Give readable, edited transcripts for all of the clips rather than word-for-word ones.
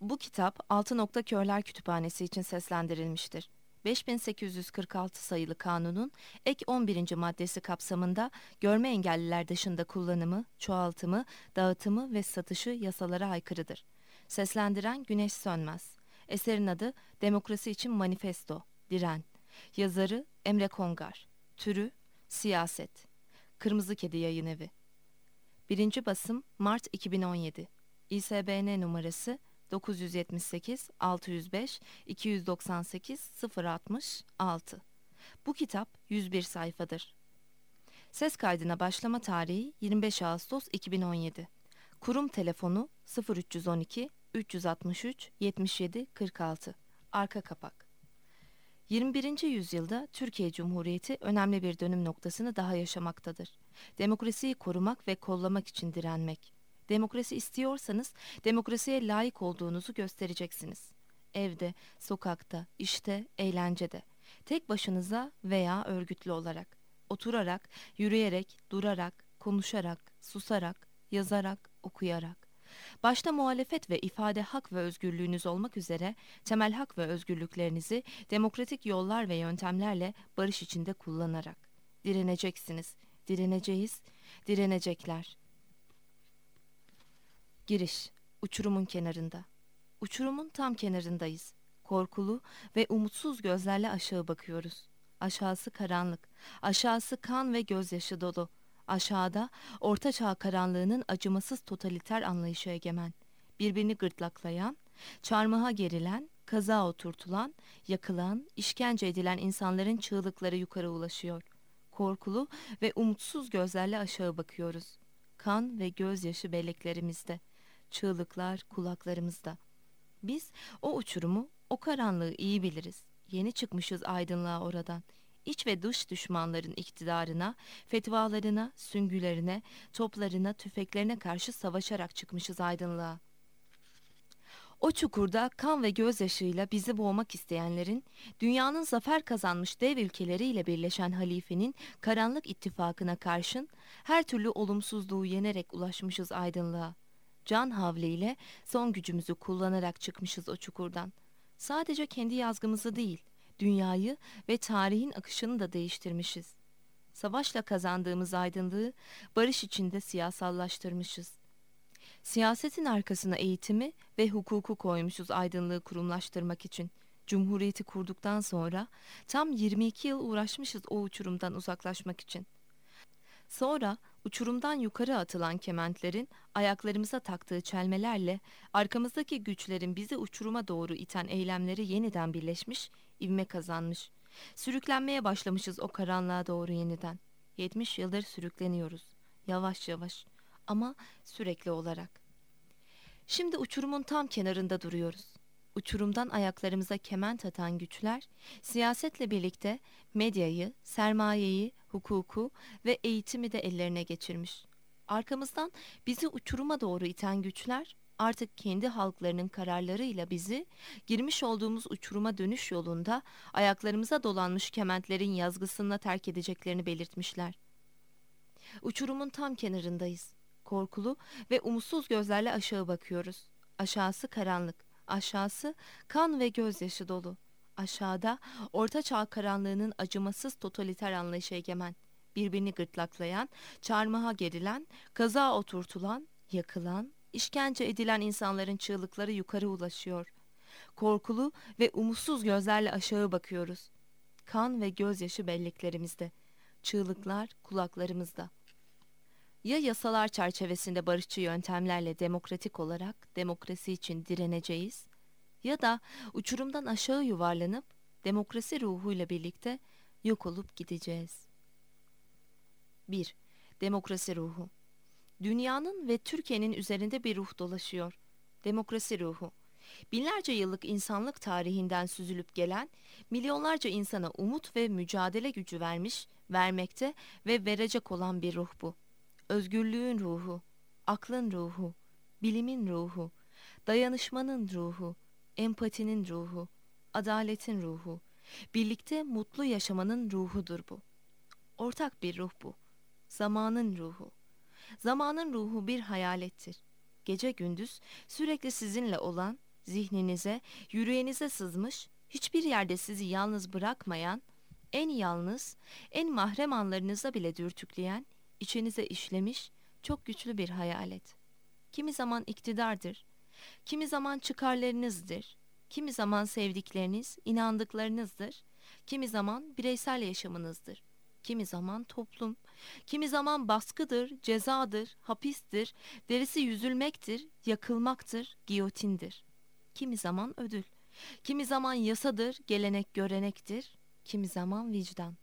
Bu kitap Altı Körler Kütüphanesi için seslendirilmiştir. 5846 sayılı kanunun ek 11. maddesi kapsamında görme engelliler dışında kullanımı, çoğaltımı, dağıtımı ve satışı yasalara aykırıdır. Seslendiren Güneş Sönmez. Eserin adı Demokrasi için Manifesto, Diren. Yazarı Emre Kongar. Türü Siyaset. Kırmızı Kedi Yayınevi. Birinci basım Mart 2017. İSBN numarası 978 605 298 066. Bu kitap 101 sayfadır. Ses kaydına başlama tarihi 25 Ağustos 2017. Kurum telefonu 0312 363 77 46. Arka kapak. 21. yüzyılda Türkiye Cumhuriyeti önemli bir dönüm noktasını daha yaşamaktadır. Demokrasiyi korumak ve kollamak için direnmek. Demokrasi istiyorsanız demokrasiye layık olduğunuzu göstereceksiniz. Evde, sokakta, işte, eğlencede. Tek başınıza veya örgütlü olarak. Oturarak, yürüyerek, durarak, konuşarak, susarak, yazarak, okuyarak. Başta muhalefet ve ifade hak ve özgürlüğünüz olmak üzere temel hak ve özgürlüklerinizi demokratik yollar ve yöntemlerle barış içinde kullanarak. Direneceksiniz, direneceğiz, direnecekler. Giriş, uçurumun kenarında. Uçurumun tam kenarındayız. Korkulu ve umutsuz gözlerle aşağı bakıyoruz. Aşağısı karanlık, aşağısı kan ve gözyaşı dolu. Aşağıda ortaçağ karanlığının acımasız totaliter anlayışı egemen. Birbirini gırtlaklayan, çarmıha gerilen, kaza oturtulan, yakılan, işkence edilen insanların çığlıkları yukarı ulaşıyor. Korkulu ve umutsuz gözlerle aşağı bakıyoruz. Kan ve gözyaşı belleklerimizde, çığlıklar kulaklarımızda. Biz o uçurumu, o karanlığı iyi biliriz. Yeni çıkmışız aydınlığa oradan. İç ve dış düşmanların iktidarına, fetvalarına, süngülerine, toplarına, tüfeklerine karşı savaşarak çıkmışız aydınlığa. O çukurda kan ve gözyaşıyla bizi boğmak isteyenlerin, dünyanın zafer kazanmış dev ülkeleriyle birleşen halifenin karanlık ittifakına karşın her türlü olumsuzluğu yenerek ulaşmışız aydınlığa. Can havliyle son gücümüzü kullanarak çıkmışız o çukurdan. Sadece kendi yazgımızı değil, dünyayı ve tarihin akışını da değiştirmişiz. Savaşla kazandığımız aydınlığı barış içinde siyasallaştırmışız. Siyasetin arkasına eğitimi ve hukuku koymuşuz aydınlığı kurumlaştırmak için. Cumhuriyeti kurduktan sonra tam 22 yıl uğraşmışız o uçurumdan uzaklaşmak için. Sonra uçurumdan yukarı atılan kementlerin ayaklarımıza taktığı çelmelerle arkamızdaki güçlerin bizi uçuruma doğru iten eylemleri yeniden birleşmiş, ivme kazanmış. Sürüklenmeye başlamışız o karanlığa doğru yeniden. 70 yıldır sürükleniyoruz. Yavaş yavaş ama sürekli olarak. Şimdi uçurumun tam kenarında duruyoruz. Uçurumdan ayaklarımıza kement atan güçler, siyasetle birlikte medyayı, sermayeyi, hukuku ve eğitimi de ellerine geçirmiş. Arkamızdan bizi uçuruma doğru iten güçler, artık kendi halklarının kararlarıyla bizi, girmiş olduğumuz uçuruma dönüş yolunda ayaklarımıza dolanmış kementlerin yazgısına terk edeceklerini belirtmişler. Uçurumun tam kenarındayız. Korkulu ve umutsuz gözlerle aşağı bakıyoruz. Aşağısı karanlık, aşağısı kan ve gözyaşı dolu. Aşağıda Orta Çağ karanlığının acımasız totaliter anlayışı egemen. Birbirini gırtlaklayan, çarmıha gerilen, kaza oturtulan, yakılan, işkence edilen insanların çığlıkları yukarı ulaşıyor. Korkulu ve umutsuz gözlerle aşağı bakıyoruz. Kan ve gözyaşı belleklerimizde, çığlıklar kulaklarımızda. Ya yasalar çerçevesinde barışçı yöntemlerle demokratik olarak demokrasi için direneceğiz ya da uçurumdan aşağı yuvarlanıp demokrasi ruhuyla birlikte yok olup gideceğiz. 1. Demokrasi ruhu. Dünyanın ve Türkiye'nin üzerinde bir ruh dolaşıyor. Demokrasi ruhu. Binlerce yıllık insanlık tarihinden süzülüp gelen, milyonlarca insana umut ve mücadele gücü vermiş, vermekte ve verecek olan bir ruh bu. Özgürlüğün ruhu, aklın ruhu, bilimin ruhu, dayanışmanın ruhu, empatinin ruhu, adaletin ruhu, birlikte mutlu yaşamanın ruhudur bu. Ortak bir ruh bu. Zamanın ruhu. Zamanın ruhu bir hayalettir. Gece gündüz sürekli sizinle olan, zihninize, yüreğinize sızmış, hiçbir yerde sizi yalnız bırakmayan, en yalnız, en mahrem anlarınıza bile dürtükleyen, içinize işlemiş çok güçlü bir hayalet. Kimi zaman iktidardır, kimi zaman çıkarlarınızdır, kimi zaman sevdikleriniz, inandıklarınızdır, kimi zaman bireysel yaşamınızdır, kimi zaman toplum, kimi zaman baskıdır, cezadır, hapistir, derisi yüzülmektir, yakılmaktır, giyotindir. Kimi zaman ödül, kimi zaman yasadır, gelenek görenektir, kimi zaman vicdan.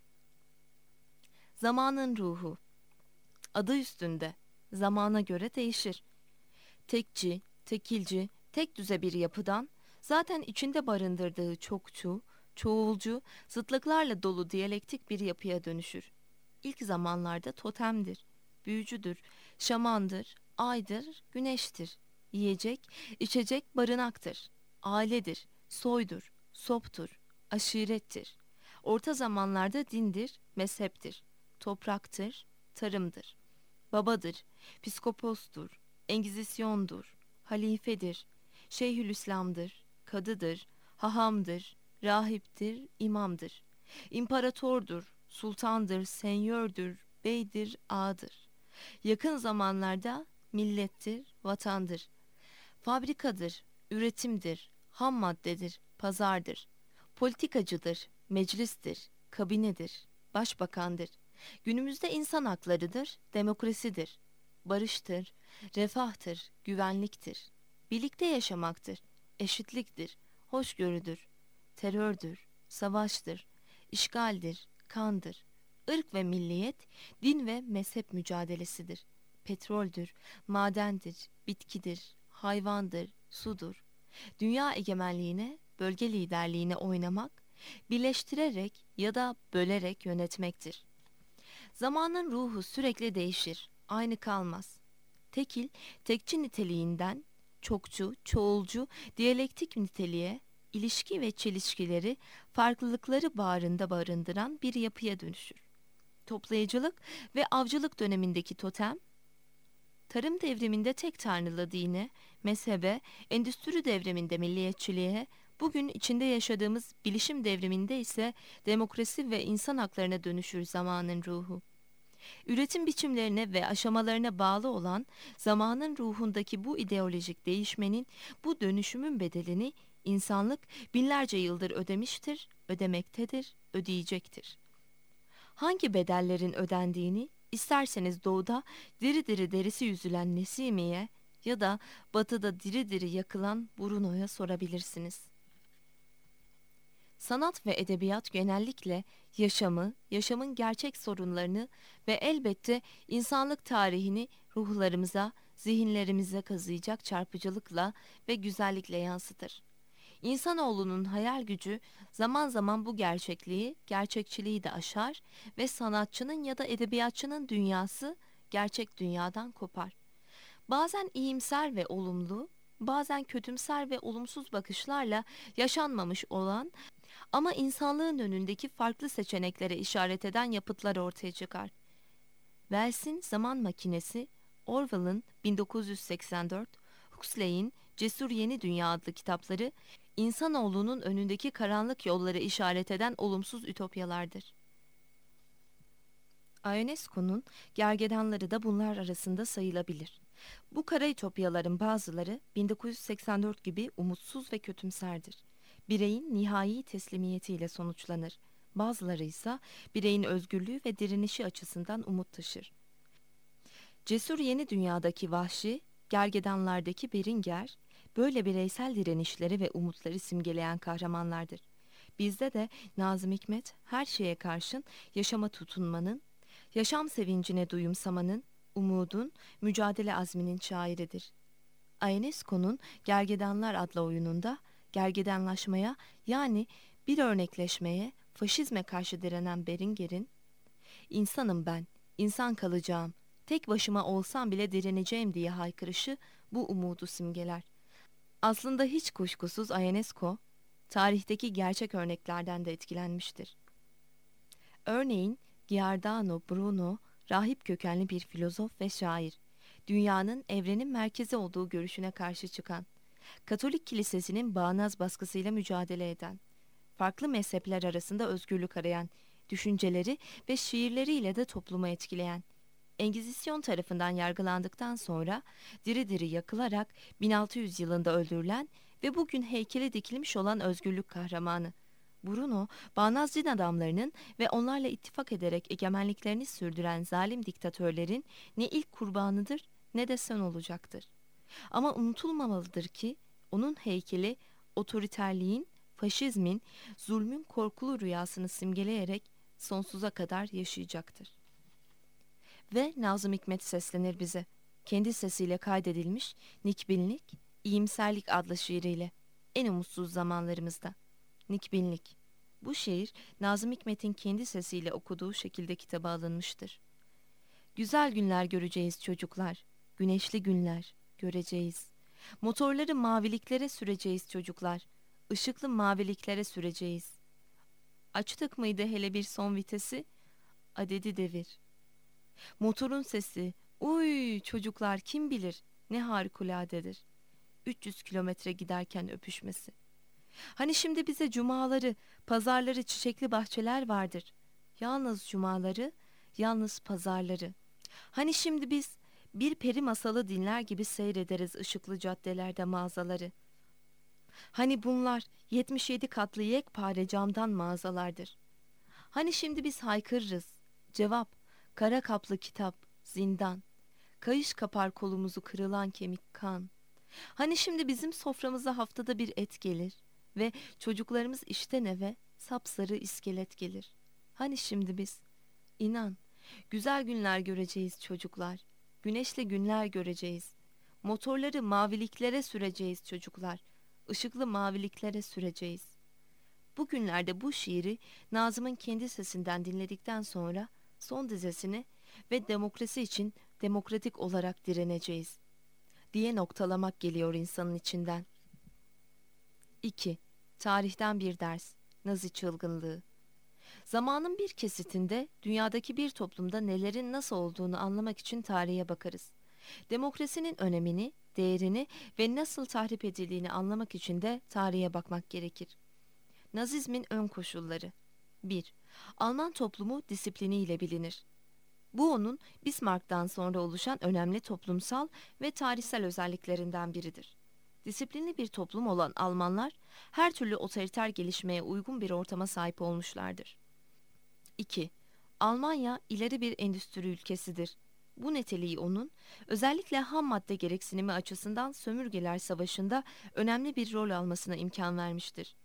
Zamanın ruhu, adı üstünde, zamana göre değişir. Tekçi, tekilci, tek düze bir yapıdan, zaten içinde barındırdığı çokçu, çoğulcu, zıtlıklarla dolu diyalektik bir yapıya dönüşür. İlk zamanlarda totemdir, büyücüdür, şamandır, aydır, güneştir. Yiyecek, içecek barınaktır, ailedir, soydur, soptur, aşirettir. Orta zamanlarda dindir, mezheptir, topraktır, tarımdır, babadır, piskopostur, engizisyondur, halifedir, şeyhülislamdır, kadıdır, hahamdır, rahiptir, imamdır, imparatordur, sultandır, senyördür, beydir, ağadır. Yakın zamanlarda millettir, vatandır, fabrikadır, üretimdir, ham maddedir, pazardır, politikacıdır, meclistir, kabinedir, başbakandır. Günümüzde insan haklarıdır, demokrasidir, barıştır, refahtır, güvenliktir, birlikte yaşamaktır, eşitliktir, hoşgörüdür, terördür, savaştır, işgaldir, kandır, ırk ve milliyet, din ve mezhep mücadelesidir, petroldür, madendir, bitkidir, hayvandır, sudur. Dünya egemenliğine, bölge liderliğine oynamak, birleştirerek ya da bölerek yönetmektir. Zamanın ruhu sürekli değişir, aynı kalmaz. Tekil, tekçi niteliğinden çokçu, çoğulcu, diyalektik niteliğe, ilişki ve çelişkileri, farklılıkları bağrında barındıran bir yapıya dönüşür. Toplayıcılık ve avcılık dönemindeki totem, tarım devriminde tek tanrılı dine, mezhebe, endüstri devriminde milliyetçiliğe, bugün içinde yaşadığımız bilişim devriminde ise demokrasi ve insan haklarına dönüşür zamanın ruhu. Üretim biçimlerine ve aşamalarına bağlı olan zamanın ruhundaki bu ideolojik değişmenin, bu dönüşümün bedelini insanlık binlerce yıldır ödemiştir, ödemektedir, ödeyecektir. Hangi bedellerin ödendiğini isterseniz doğuda diri diri derisi yüzülen Nesimi'ye ya da batıda diri diri yakılan Bruno'ya sorabilirsiniz. Sanat ve edebiyat genellikle yaşamı, yaşamın gerçek sorunlarını ve elbette insanlık tarihini ruhlarımıza, zihinlerimize kazıyacak çarpıcılıkla ve güzellikle yansıtır. İnsanoğlunun hayal gücü zaman zaman bu gerçekliği, gerçekçiliği de aşar ve sanatçının ya da edebiyatçının dünyası gerçek dünyadan kopar. Bazen iyimser ve olumlu, bazen kötümser ve olumsuz bakışlarla yaşanmamış olan ama insanlığın önündeki farklı seçeneklere işaret eden yapıtlar ortaya çıkar. Wells'in Zaman Makinesi, Orwell'ın 1984, Huxley'in Cesur Yeni Dünya adlı kitapları, insanoğlunun önündeki karanlık yolları işaret eden olumsuz ütopyalardır. Ionesco'nun gergedanları da bunlar arasında sayılabilir. Bu kara ütopyaların bazıları 1984 gibi umutsuz ve kötümserdir. Bireyin nihai teslimiyetiyle sonuçlanır. Bazıları ise bireyin özgürlüğü ve direnişi açısından umut taşır. Cesur Yeni Dünya'daki vahşi, gergedanlardaki Beringer, böyle bireysel direnişleri ve umutları simgeleyen kahramanlardır. Bizde de Nazım Hikmet her şeye karşın yaşama tutunmanın, yaşam sevincine duyumsamanın, umudun, mücadele azminin şairidir. Ionesco'nun Gergedanlar adlı oyununda gergedanlaşmaya yani bir örnekleşmeye, faşizme karşı direnen Beringer'in "İnsanım ben, insan kalacağım, tek başıma olsam bile direneceğim" diye haykırışı bu umudu simgeler. Aslında hiç kuşkusuz Ionesco, tarihteki gerçek örneklerden de etkilenmiştir. Örneğin Giordano Bruno, rahip kökenli bir filozof ve şair, dünyanın evrenin merkezi olduğu görüşüne karşı çıkan, Katolik Kilisesi'nin bağnaz baskısıyla mücadele eden, farklı mezhepler arasında özgürlük arayan, düşünceleri ve şiirleriyle de toplumu etkileyen, Engizisyon tarafından yargılandıktan sonra diri diri yakılarak 1600 yılında öldürülen ve bugün heykeli dikilmiş olan özgürlük kahramanı, Bruno, bağnaz din adamlarının ve onlarla ittifak ederek egemenliklerini sürdüren zalim diktatörlerin ne ilk kurbanıdır ne de son olacaktır. Ama unutulmamalıdır ki onun heykeli otoriterliğin, faşizmin, zulmün korkulu rüyasını simgeleyerek sonsuza kadar yaşayacaktır. Ve Nazım Hikmet seslenir bize. Kendi sesiyle kaydedilmiş Nikbinlik, İyimserlik adlı şiiriyle en umutsuz zamanlarımızda. Nikbinlik. Bu şiir Nazım Hikmet'in kendi sesiyle okuduğu şekilde kitaba alınmıştır. Güzel günler göreceğiz çocuklar, güneşli günler göreceğiz. Motorları maviliklere süreceğiz çocuklar, ışıklı maviliklere süreceğiz. Açtık mıydı hele bir son vitesi? Adedi devir. Motorun sesi, uy çocuklar kim bilir ne harikuladedir. 300 kilometre giderken öpüşmesi. Hani şimdi bize cumaları, pazarları çiçekli bahçeler vardır. Yalnız cumaları, yalnız pazarları. Hani şimdi biz bir peri masalı dinler gibi seyrederiz ışıklı caddelerde mağazaları. Hani bunlar 77 katlı yekpare camdan mağazalardır. Hani şimdi biz haykırırız. Cevap, kara kaplı kitap, zindan. Kayış kapar kolumuzu kırılan kemik kan. Hani şimdi bizim soframıza haftada bir et gelir ve çocuklarımız işten eve sapsarı iskelet gelir. Hani şimdi biz, inan, güzel günler göreceğiz çocuklar. Güneşli günler göreceğiz. Motorları maviliklere süreceğiz çocuklar. Işıklı maviliklere süreceğiz. Bugünlerde bu şiiri Nazım'ın kendi sesinden dinledikten sonra son dizesini ve demokrasi için demokratik olarak direneceğiz diye noktalamak geliyor insanın içinden. 2. Tarihten bir ders. Nazi çılgınlığı. Zamanın bir kesitinde dünyadaki bir toplumda nelerin nasıl olduğunu anlamak için tarihe bakarız. Demokrasinin önemini, değerini ve nasıl tahrip edildiğini anlamak için de tarihe bakmak gerekir. Nazizmin ön koşulları. 1. Alman toplumu disipliniyle bilinir. Bu onun Bismarck'tan sonra oluşan önemli toplumsal ve tarihsel özelliklerinden biridir. Disiplinli bir toplum olan Almanlar her türlü otoriter gelişmeye uygun bir ortama sahip olmuşlardır. 2. Almanya ileri bir endüstri ülkesidir. Bu niteliği onun özellikle ham madde gereksinimi açısından sömürgeler savaşında önemli bir rol almasına imkan vermiştir.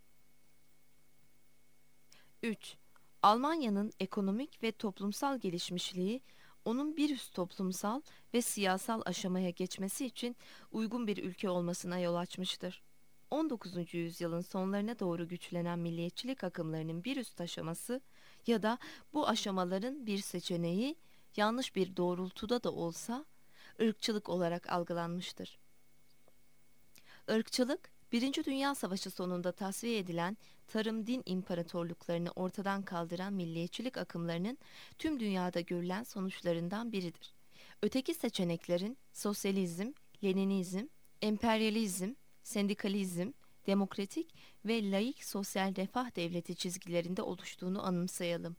3. Almanya'nın ekonomik ve toplumsal gelişmişliği onun bir üst toplumsal ve siyasal aşamaya geçmesi için uygun bir ülke olmasına yol açmıştır. 19. yüzyılın sonlarına doğru güçlenen milliyetçilik akımlarının bir üst aşaması ya da bu aşamaların bir seçeneği yanlış bir doğrultuda da olsa ırkçılık olarak algılanmıştır. Irkçılık, Birinci Dünya Savaşı sonunda tasfiye edilen tarım-din imparatorluklarını ortadan kaldıran milliyetçilik akımlarının tüm dünyada görülen sonuçlarından biridir. Öteki seçeneklerin sosyalizm, Leninizm, emperyalizm, sendikalizm, demokratik ve laik sosyal refah devleti çizgilerinde oluştuğunu anımsayalım.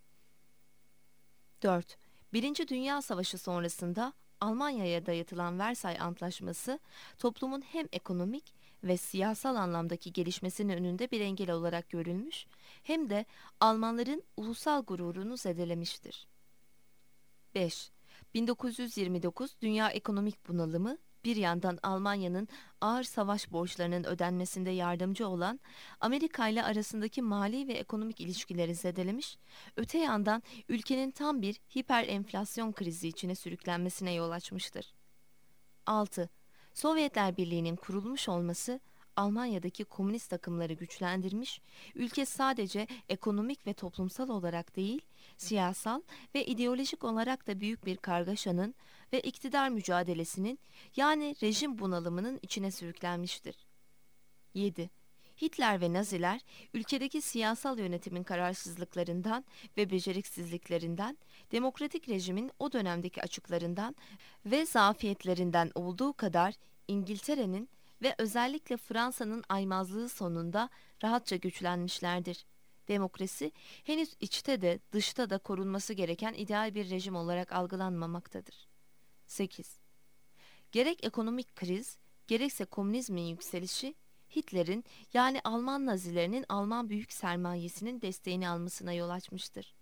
4. Birinci Dünya Savaşı sonrasında Almanya'ya dayatılan Versay Antlaşması, toplumun hem ekonomik ve siyasal anlamdaki gelişmesinin önünde bir engel olarak görülmüş, hem de Almanların ulusal gururunu zedelemiştir. 5. 1929 Dünya Ekonomik Bunalımı, bir yandan Almanya'nın ağır savaş borçlarının ödenmesinde yardımcı olan Amerika ile arasındaki mali ve ekonomik ilişkileri zedelemiş, öte yandan ülkenin tam bir hiper enflasyon krizi içine sürüklenmesine yol açmıştır. 6. Sovyetler Birliği'nin kurulmuş olması Almanya'daki komünist akımları güçlendirmiş, ülke sadece ekonomik ve toplumsal olarak değil, siyasal ve ideolojik olarak da büyük bir kargaşanın ve iktidar mücadelesinin, yani rejim bunalımının içine sürüklenmiştir. 7. Hitler ve Naziler ülkedeki siyasal yönetimin kararsızlıklarından ve beceriksizliklerinden, demokratik rejimin o dönemdeki açıklarından ve zafiyetlerinden olduğu kadar İngiltere'nin ve özellikle Fransa'nın aymazlığı sonunda rahatça güçlenmişlerdir. Demokrasi henüz içte de dışta da korunması gereken ideal bir rejim olarak algılanmamaktadır. 8. Gerek ekonomik kriz, gerekse komünizmin yükselişi, Hitler'in yani Alman Nazilerinin Alman büyük sermayesinin desteğini almasına yol açmıştır.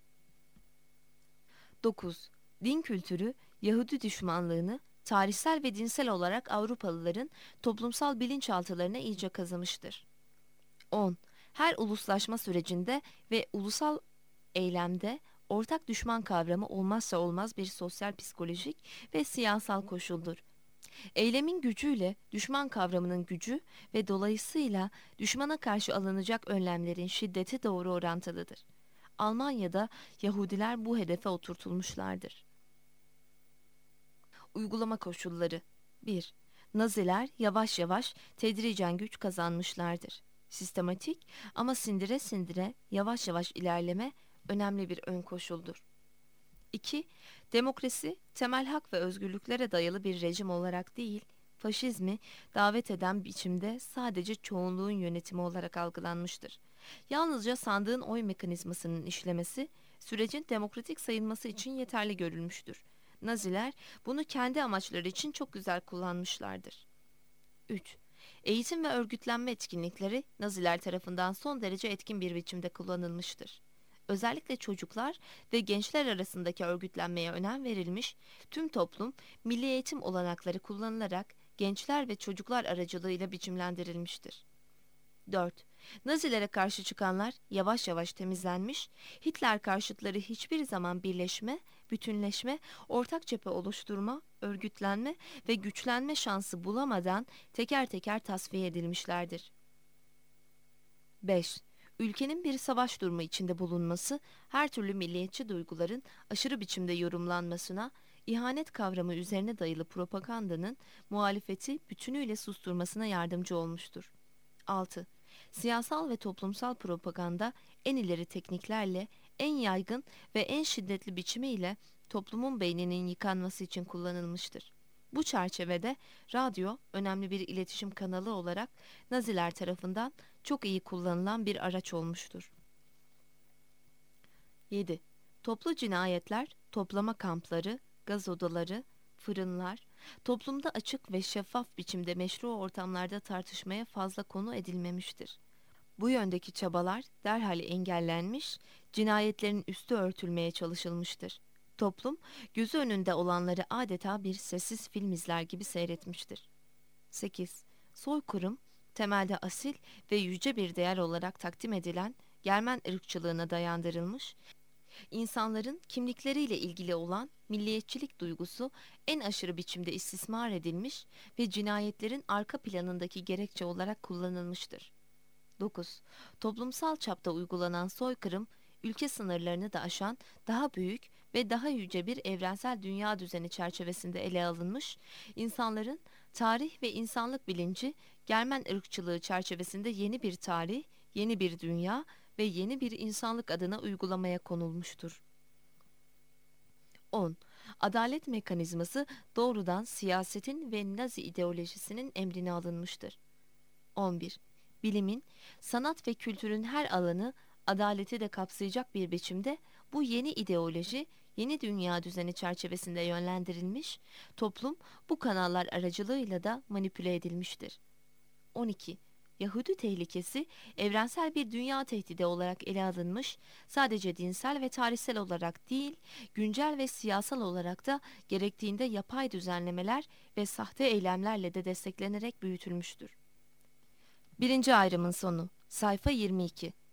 9. Din kültürü, Yahudi düşmanlığını tarihsel ve dinsel olarak Avrupalıların toplumsal bilinçaltılarına iyice kazımıştır. 10. Her uluslaşma sürecinde ve ulusal eylemde ortak düşman kavramı olmazsa olmaz bir sosyal, psikolojik ve siyasal koşuldur. Eylemin gücüyle düşman kavramının gücü ve dolayısıyla düşmana karşı alınacak önlemlerin şiddeti doğru orantılıdır. Almanya'da Yahudiler bu hedefe oturtulmuşlardır. Uygulama koşulları 1. Naziler yavaş yavaş tedricen güç kazanmışlardır. Sistematik ama sindire sindire yavaş yavaş ilerleme önemli bir ön koşuldur. 2. Demokrasi, temel hak ve özgürlüklere dayalı bir rejim olarak değil, faşizmi davet eden biçimde sadece çoğunluğun yönetimi olarak algılanmıştır. Yalnızca sandığın oy mekanizmasının işlemesi, sürecin demokratik sayılması için yeterli görülmüştür. Naziler bunu kendi amaçları için çok güzel kullanmışlardır. 3. Eğitim ve örgütlenme etkinlikleri Naziler tarafından son derece etkin bir biçimde kullanılmıştır. Özellikle çocuklar ve gençler arasındaki örgütlenmeye önem verilmiş, tüm toplum milli eğitim olanakları kullanılarak gençler ve çocuklar aracılığıyla biçimlendirilmiştir. 4. Nazilere karşı çıkanlar yavaş yavaş temizlenmiş, Hitler karşıtları hiçbir zaman birleşme, bütünleşme, ortak cephe oluşturma, örgütlenme ve güçlenme şansı bulamadan teker teker tasfiye edilmişlerdir. 5. Ülkenin bir savaş durumu içinde bulunması, her türlü milliyetçi duyguların aşırı biçimde yorumlanmasına, ihanet kavramı üzerine dayalı propagandanın muhalefeti bütünüyle susturmasına yardımcı olmuştur. 6. Siyasal ve toplumsal propaganda en ileri tekniklerle, en yaygın ve en şiddetli biçimiyle toplumun beyninin yıkanması için kullanılmıştır. Bu çerçevede radyo önemli bir iletişim kanalı olarak Naziler tarafından çok iyi kullanılan bir araç olmuştur. 7. Toplu cinayetler, toplama kampları, gaz odaları, fırınlar, toplumda açık ve şeffaf biçimde meşru ortamlarda tartışmaya fazla konu edilmemiştir. Bu yöndeki çabalar derhal engellenmiş, cinayetlerin üstü örtülmeye çalışılmıştır. Toplum, gözü önünde olanları adeta bir sessiz film izler gibi seyretmiştir. 8. Soykırım, temelde asil ve yüce bir değer olarak takdim edilen Germen ırkçılığına dayandırılmış, İnsanların kimlikleriyle ilgili olan milliyetçilik duygusu en aşırı biçimde istismar edilmiş ve cinayetlerin arka planındaki gerekçe olarak kullanılmıştır. 9. Toplumsal çapta uygulanan soykırım, ülke sınırlarını da aşan daha büyük ve daha yüce bir evrensel dünya düzeni çerçevesinde ele alınmış, insanların tarih ve insanlık bilinci Germen ırkçılığı çerçevesinde yeni bir tarih, yeni bir dünya ve yeni bir insanlık adına uygulamaya konulmuştur. 10. Adalet mekanizması doğrudan siyasetin ve Nazi ideolojisinin emrine alınmıştır. 11. Bilimin, sanat ve kültürün her alanı adaleti de kapsayacak bir biçimde bu yeni ideoloji, yeni dünya düzeni çerçevesinde yönlendirilmiş, toplum bu kanallar aracılığıyla da manipüle edilmiştir. 12. Yahudi tehlikesi evrensel bir dünya tehdidi olarak ele alınmış, sadece dinsel ve tarihsel olarak değil, güncel ve siyasal olarak da gerektiğinde yapay düzenlemeler ve sahte eylemlerle de desteklenerek büyütülmüştür. Birinci ayrımın sonu. Sayfa 22.